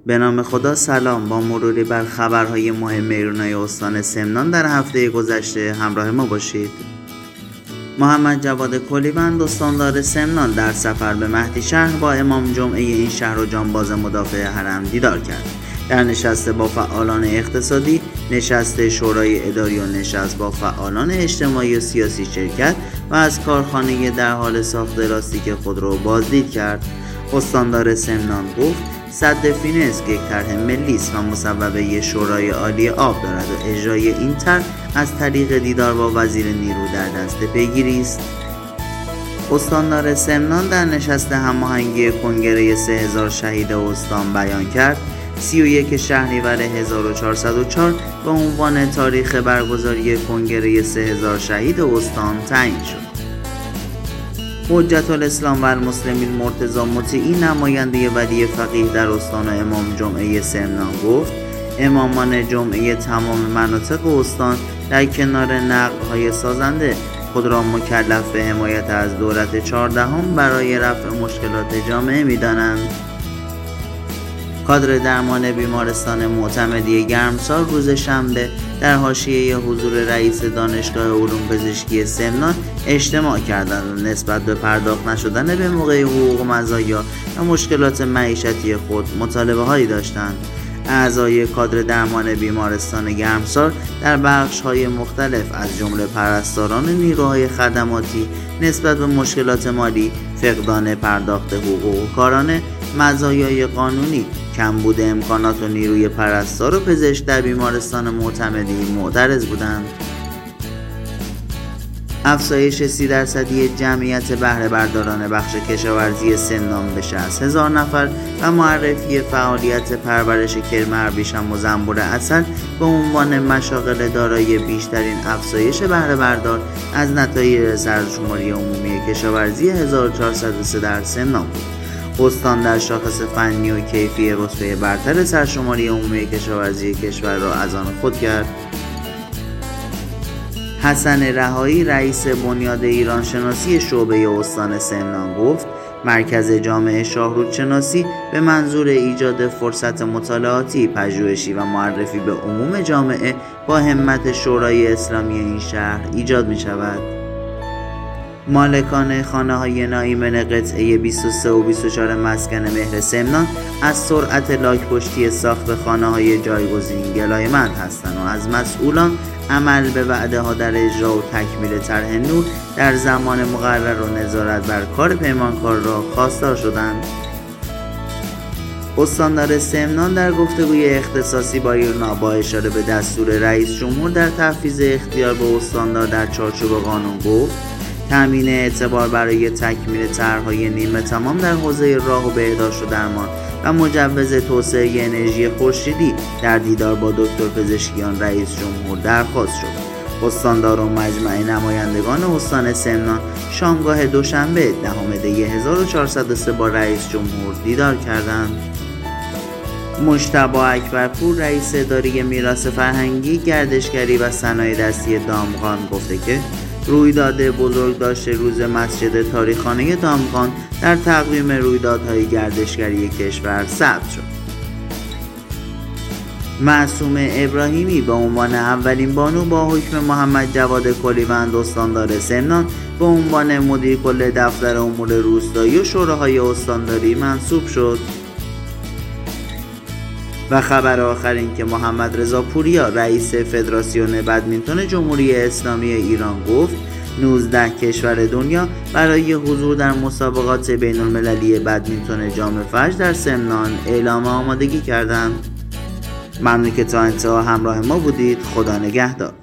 به نام خدا. سلام. با مروری بر خبرهای مهم ایرانای استان سمنان در هفته گذشته همراه ما باشید. محمد جواد کلیوند استاندار سمنان در سفر به مهدیشهر با امام جمعه این شهر و جانباز مدافع حرم دیدار کرد. در نشست با فعالان اقتصادی، نشست شورای اداری و نشست با فعالان اجتماعی و سیاسی شرکت و از کارخانه در حال ساخت لاستیک خودرو بازدید کرد. استاندار سمنان گفت سد فینس یک طرح ملی است و مصوبه شورای عالی آب دارد و اجرای این طرح از طریق دیدار با وزیر نیرو در دست پیگیری است. استاندار سمنان در نشست هماهنگی کنگره 3000 شهید استان بیان کرد 31 شهریور 1404 به عنوان تاریخ برگزاری کنگره 3000 شهید استان تعیین شد. حجت الاسلام و المسلمین مرتضی مطیعی نماینده ولی فقیه در استان و امام جمعه سمنان گفت امامان جمعه تمام مناطق استان در کنار نقل‌های سازنده خود را مکلف به حمایت از دولت 14 برای رفع مشکلات جامعه می‌دانند. کادر درمان بیمارستان معتمدی گرمسار روز شنبه در حاشیه حضور رئیس دانشگاه علوم پزشکی سمنان اجتماع کردند و نسبت به پرداخت نشدن به موقع حقوق و مزایا و مشکلات معیشتی خود مطالبه هایی داشتند. اعضای کادر درمان بیمارستان گرمسار در بخش‌های مختلف از جمله پرستاران نیروهای خدماتی نسبت به مشکلات مالی، فقدان پرداخت حقوق کارانه، مزایای قانونی، کمبود امکانات و نیروی پرستار و پزشک در بیمارستان معتمدی معترض بودند. افزایش 30% جمعیت بهره برداران بخش کشاورزی سمنان به 60,000 نفر و معرفی فعالیت پرورش کرم ابریشم و زنبور عسل به عنوان مشاغل دارای بیشترین افزایش بهره بردار از نتایج سرشماری عمومی کشاورزی 1403 در سمنان بود. استان در شاخص فنی و کیفی رتبه برتر سرشماری عمومی کشاورزی کشور را از آن خود کرد. حسن رهایی رئیس بنیاد ایران شناسی شعبه استان سمنان گفت مرکز جامعه شاهرود شناسی به منظور ایجاد فرصت مطالعاتی، پژوهشی و معرفی به عموم جامعه با همت شورای اسلامی این شهر ایجاد می شود. مالکان خانه‌های نایمن قطعه 23 و 24 مسکن مهر سمنان از سرعت لاک‌پشتی ساخت خانه‌های جایگزین گلایه‌مند هستند و از مسئولان عمل به وعده‌ها در اجرا و تکمیل طرح نور در زمان مقرر و نظارت بر کار پیمانکار را خواستار شدند. استاندار سمنان در گفتگوی اختصاصی با ایرنا با اشاره به دستور رئیس جمهور در تفویض اختیار به استاندار در چارچوب قانون گفت تامین اعتبار برای تکمیل طرح‌های نیمه تمام در حوزه راه و بهداشت و درمان و مجوز توسعه انرژی خورشیدی در دیدار با دکتر پزشکیان رئیس جمهور درخواست شد. استاندار و مجمع نمایندگان استان سمنان شامگاه دوشنبه 10 دی 1403 با رئیس جمهور دیدار کردند. مجتبی اکبرپور رئیس اداره میراث فرهنگی، گردشگری و صنایع دستی دامغان گفته که رویداد بزرگ داشته روز مسجد تاریخخانه دامغان در تقویم رویدادهای گردشگری کشور ثبت شد. معصومه ابراهیمی به عنوان اولین بانو با حکم محمد جواد کلیوند استاندار سمنان به عنوان مدیر کل دفتر امور روستایی و شوراهای استانداری منصوب شد. و خبر آخر این که محمد رضا پوریا رئیس فدراسیون بدمینتون جمهوری اسلامی ایران گفت 19 کشور دنیا برای حضور در مسابقات بین المللی بدمینتون جام فجر در سمنان اعلام آمادگی کردند. ممنون که تا انتها همراه ما بودید. خدا نگهدار.